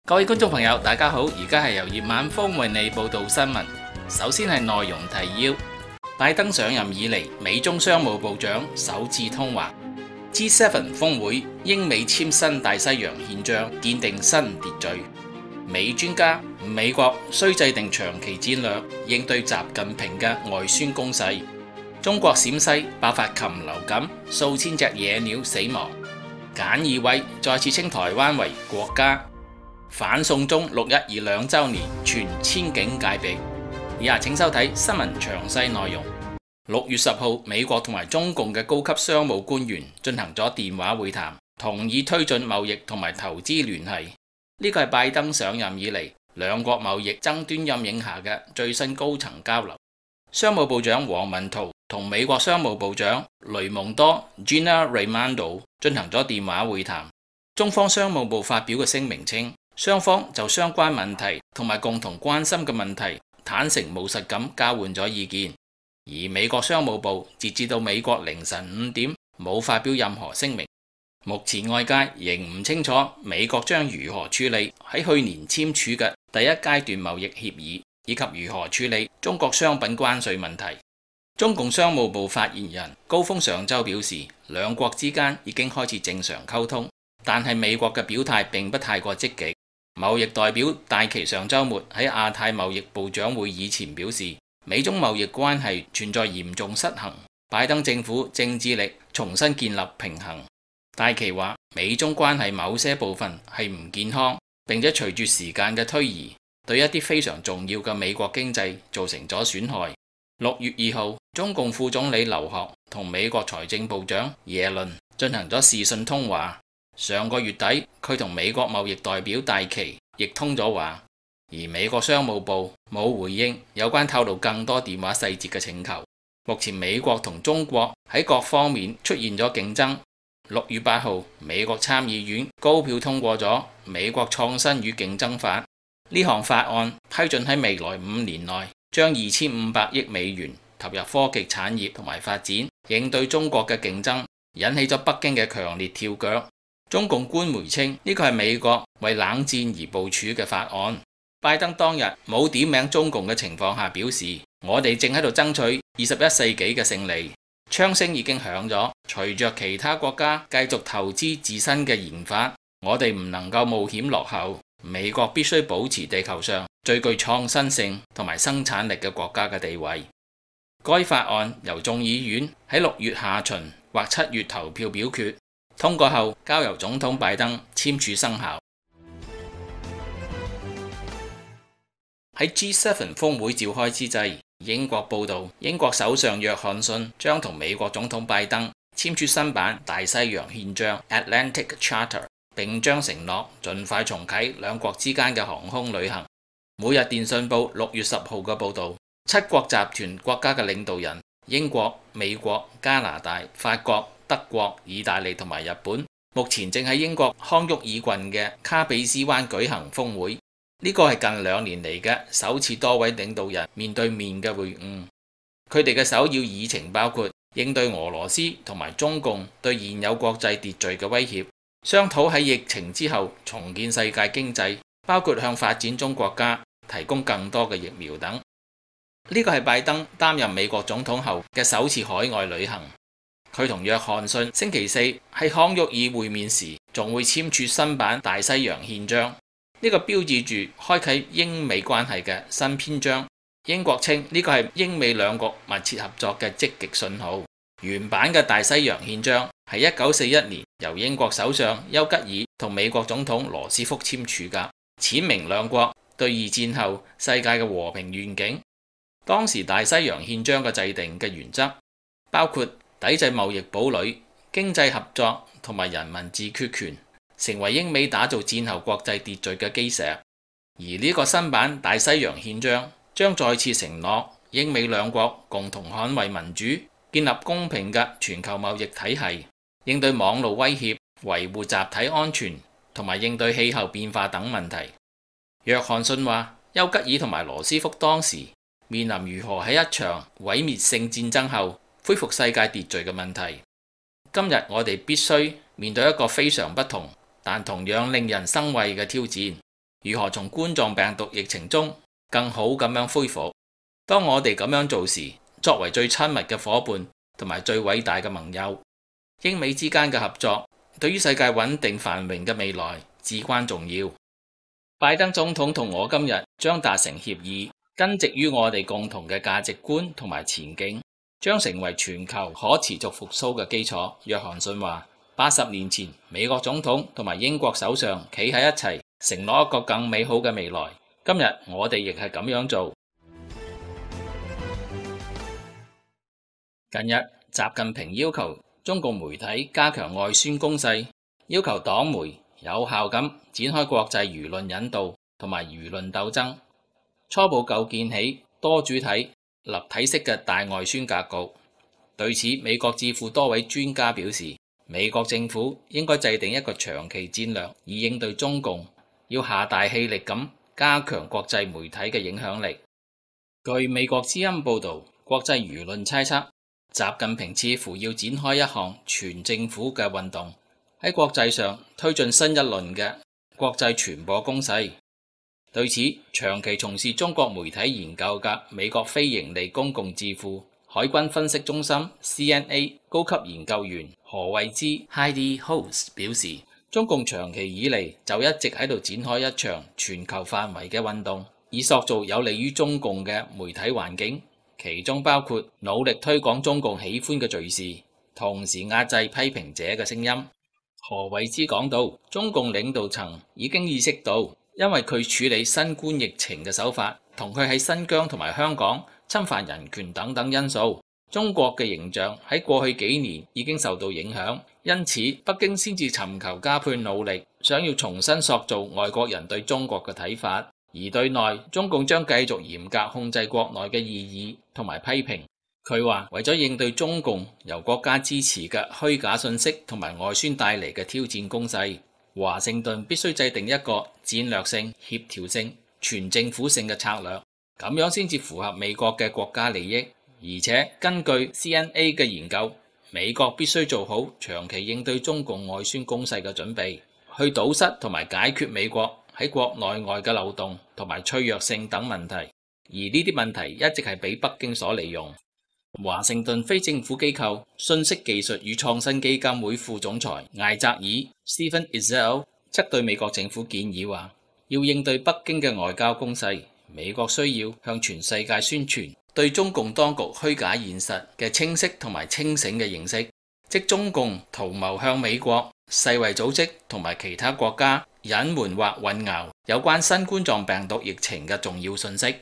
各位觀眾朋友，大家好，而家係由葉晚風為你報道新聞。首先係內容提要：拜登上任以嚟，美中商務部長首次通話。G7 峰會，英美簽新大西洋憲章，奠定新秩序。美專家：美國需制定長期戰略，應對習近平嘅外宣攻勢。中國陝西爆發禽流感，數千隻野鳥死亡。菅義偉再次稱台灣為國家。反送中6122週年，全千警戒備。以下請收睇新聞詳細內容。6月10號，美國同埋中共嘅高級商務官員進行咗電話會談，同意推進貿易同埋投資聯繫。呢個係拜登上任以嚟兩國貿易爭端陰影下嘅最新高層交流。商務部長王文濤同美國商務部長雷蒙多 Gina Raimondo 進行咗電話會談。中方商務部發表嘅聲明稱，雙方就相關問題同埋共同關心嘅問題坦誠務實咁交換咗意見，而美國商務部截至到美國凌晨5點冇發表任何聲明。目前外界仍唔清楚美國將如何處理喺去年簽署嘅第一階段貿易協議，以及如何處理中國商品關稅問題。中共商務部發言人高峰上週表示，兩國之間已經開始正常溝通，但係美國嘅表態並不太過積極。貿易代表戴琪上週末喺亞太貿易部長會議前表示，美中貿易關係存在嚴重失衡，拜登政府正致力重新建立平衡。戴琪話，美中關係某些部分係唔健康，並且隨住時間嘅推移，對一啲非常重要嘅美國經濟造成咗損害。6月2號，中共副總理劉鶴同美國財政部長耶倫進行咗視訊通話。上個月底，佢同美國貿易代表戴琪亦通咗話，而美國商務部冇回應有關透露更多電話細節嘅請求。目前美國同中國喺各方面出現咗競爭。6月8號，美國參議院高票通過咗《美國創新與競爭法》，呢項法案批准喺未來5年內將2500億美元投入科技產業同埋發展，應對中國嘅競爭，引起咗北京嘅強烈跳腳。中共官媒稱呢個係美國為冷戰而部署嘅法案。拜登當日冇點名中共嘅情況下表示，我哋正喺度爭取21世紀嘅勝利。槍聲已經響咗，隨着其他國家繼續投資自身嘅研發，我哋唔能夠冒險落後。美國必須保持地球上最具創新性同埋生產力嘅國家嘅地位。該法案由眾議院喺6月下旬或7月投票表決。通過後，交由總統拜登簽署生效。喺 G7 峰會召開之際，英國報道，英國首相約翰遜將同美國總統拜登簽署新版大西洋憲章 Atlantic Charter， 並將承諾盡快重啟兩國之間嘅航空旅行。每日電訊報6月10號嘅報道，7國集團國家嘅領導人，英國、美國、加拿大、法國、德國、意大利同埋日本，目前正喺英國康沃爾郡嘅卡比斯灣舉行峰會。呢個係近2年嚟嘅首次多位領導人面對面嘅會晤。佢哋嘅首要議程包括應對俄羅斯同埋中共對現有國際秩序嘅威脅，商討喺疫情之後重建世界經濟，包括向發展中國家提供更多嘅疫苗等。呢個係拜登擔任美國總統後嘅首次海外旅行。佢同約翰遜星期四喺康沃爾會面時，仲會簽署新版大西洋憲章。呢個標誌住開啟英美關係嘅新篇章。英國稱呢個係英美兩國密切合作嘅積極信號。原版嘅大西洋憲章係1941年由英國首相丘吉爾同美國總統羅斯福簽署㗎，闡明兩國對二戰後世界嘅和平願景。當時大西洋憲章嘅制定嘅原則包括抵制貿易堡壘、經濟合作同埋人民自決權，成為英美打造戰後國際秩序嘅基石。而呢個新版大西洋憲章將再次承諾英美兩國共同捍衛民主，建立公平嘅全球貿易體系，應對網絡威脅，維護集體安全，同埋應對氣候變化等問題。約翰遜話，丘吉爾同埋羅斯福當時面臨如何喺一場毀滅性戰爭後恢復世界秩序嘅問題。今日我哋必須面對一個非常不同但同樣令人生畏嘅挑戰。 如何從冠狀病毒疫情中更好咁樣恢復。當我哋咁樣做時，作為最親密嘅夥伴同埋最偉大嘅盟友，英美之間嘅合作對於世界穩定繁榮嘅未來至關重要。拜登總統同我今日將達成協議，根植於我哋共同嘅價值觀同埋前景，將成為全球可持續復甦嘅基礎。約翰遜話：80年前，美國總統同埋英國首相企喺一齊，承諾一個更美好嘅未來。今日我哋亦係咁樣做。近日，習近平要求中共媒體加強外宣攻勢，要求黨媒有效咁展開國際輿論引導同埋輿論鬥爭，初步構建起多主體、立體式嘅大外宣格局。對此，美國智庫多位專家表示，美國政府應該制定一個長期戰略以應對中共，要下大氣力咁加強國際媒體嘅影響力。據美國之音報導，國際輿論猜測，習近平似乎要展開一項全政府嘅運動，喺國際上推進新一輪嘅國際傳播攻勢。對此，長期從事中國媒體研究嘅美國非營利公共智庫海軍分析中心 CNA 高級研究員何惠芝 Heidi Holz 表示，中共長期以嚟就一直喺度展開一場全球範圍嘅運動，以塑造有利於中共嘅媒體環境，其中包括努力推廣中共喜歡嘅敘事，同時壓制批評者嘅聲音。何惠芝講到，中共領導層已經意識到，因為佢處理新冠疫情嘅手法同佢喺新疆同埋香港侵犯人權等等因素，中國嘅形象喺過去幾年已經受到影響，因此北京先至尋求加倍努力，想要重新塑造外國人對中國嘅睇法。而對內，中共將繼續嚴格控制國內嘅異議同埋批評。佢話為咗應對中共由國家支持嘅虛假信息同埋外宣帶嚟嘅挑戰攻勢，華盛頓必須制定一個戰略性、協調性、全政府性嘅策略，咁樣先至符合美國嘅國家利益。而且根據 CNA 嘅研究，美國必須做好長期應對中共外宣攻勢嘅準備，去堵塞同埋解決美國喺國內外嘅漏洞同埋脆弱性等問題。而呢啲問題一直係被北京所利用。華盛頓非政府機構信息技術與創新基金會副總裁艾澤爾 Stephen Ezell 則對美國政府建議話，要應對北京嘅外交攻勢，美國需要向全世界宣傳對中共當局虛假現實嘅清晰同埋清醒嘅認識，即中共圖謀向美國、世衛組織同埋其他國家隱瞞或混淆有關新冠狀病毒疫情嘅重要信息。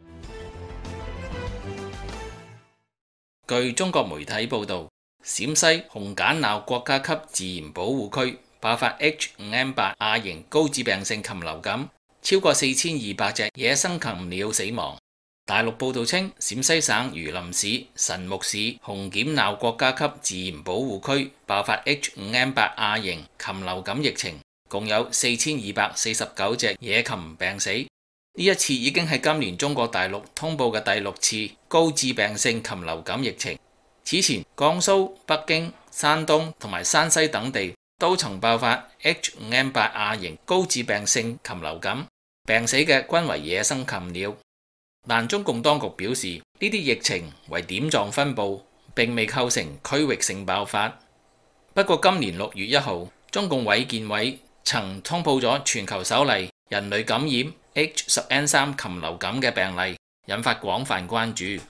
據中國媒體報導，陝西紅梘鬧國家級自然保護區爆發 H5N8 亞型高致病性禽流感，超過4200隻野生禽鳥死亡。大陸報導稱，陝西省榆林市神木市紅梘鬧國家級自然保護區爆發 H5N8 亞型禽流感疫情，共有4249隻野禽病死。呢一次已經係今年中國大陸通報嘅第6次高致病性禽流感疫情。此前，江蘇、北京、山東同埋山西等地都曾爆發 H5N8 亞型高致病性禽流感，病死嘅均為野生禽鳥。但中共當局表示，呢啲疫情為點狀分佈，並未構成區域性爆發。不過今年6月1號，中共衛健委曾通報咗全球首例人類感染H10N3 禽流感嘅病例，引發廣泛關注。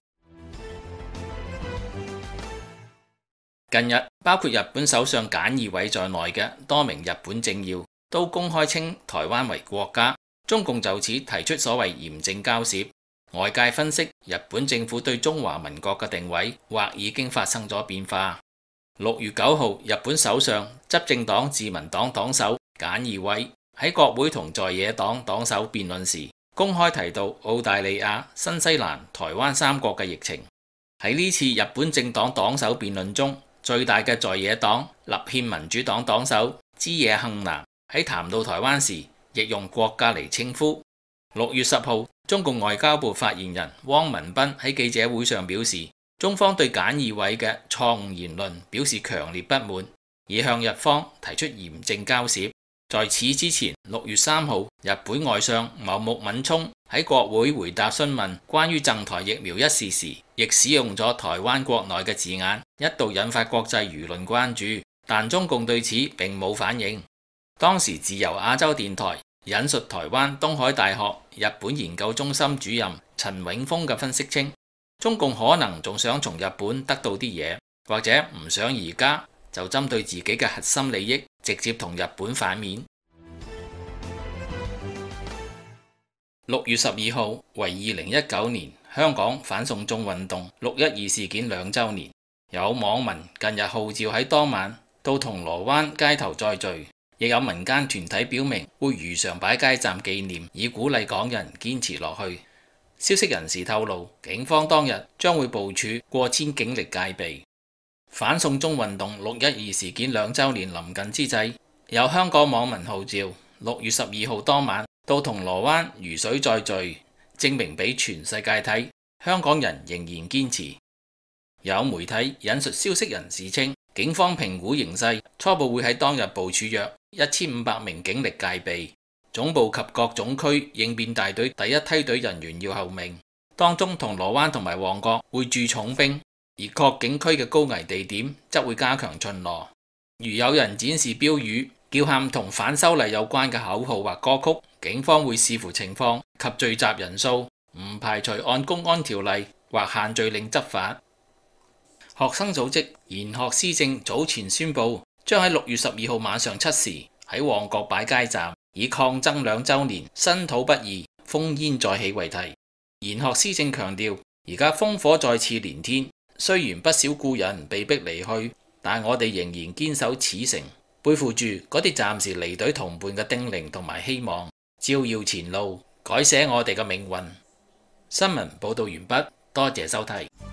近日，包括日本首相菅義偉在內嘅多名日本政要都公開稱台灣為國家，中共就此提出所謂嚴正交涉。外界分析，日本政府對中華民國嘅定位或已經發生咗變化。6月9號，日本首相執政黨自民黨黨首菅義偉喺國會同在野黨黨首辯論時，公開提到澳大利亞、新西蘭、台灣3國嘅疫情。喺呢次日本政黨黨首辯論中，最大嘅在野黨立憲民主黨黨首枝野幸男喺談到台灣時，亦用國家嚟稱呼。6月10號，中共外交部發言人汪文斌喺記者會上表示，中方對菅義偉嘅錯誤言論表示強烈不滿，已向日方提出嚴正交涉。 在此之前，6月3號，日本外相茂木敏充喺國會回答詢問關於贈台疫苗一事時，亦使用咗台灣國內嘅字眼，一度引發國際輿論關注，但中共對此並冇反應。當時自由亞洲電台引述台灣東海大學日本研究中心主任陳永峰嘅分析稱，中共可能仲想從日本得到啲嘢，或者唔想而家就針對自己嘅核心利益直接同日本反面。6月12號為2019年香港反送中運動612事件2週年，有網民近日號召喺當晚到銅鑼灣街頭再聚，亦有民間團體表明會如常擺街站紀念，以鼓勵港人堅持落去。消息人士透露，警方當日將會部署過千警力戒備。反送中運動612事件2週年臨近之際，有香港網民號召6月12號當晚到銅鑼灣如水再聚，證明俾全世界睇，香港人仍然堅持。有媒體引述消息人士稱，警方評估形勢，初步會喺當日部署約1500名警力戒備，總部及各總區應變大隊第一梯隊人員要候命，當中銅鑼灣同埋旺角會駐重兵，而各警區嘅高危地點則會加強巡邏。如有人展示標語，叫喊同反修例有關嘅口號或歌曲，警方會視乎情況及聚集人數，唔排除按公安條例或限聚令執法。學生組織研學思政早前宣布，將喺6月12號晚上7時喺旺角擺街站，以抗爭2週年身土不易，烽煙再起為題。研學思政強調，而家烽火再次連天，雖然不少故人被逼離去，但我哋仍然堅守此城，背負住嗰啲暫時離隊同伴嘅叮嚀同埋希望，照耀前路，改寫我哋嘅命運。新聞報道完畢，多謝收睇。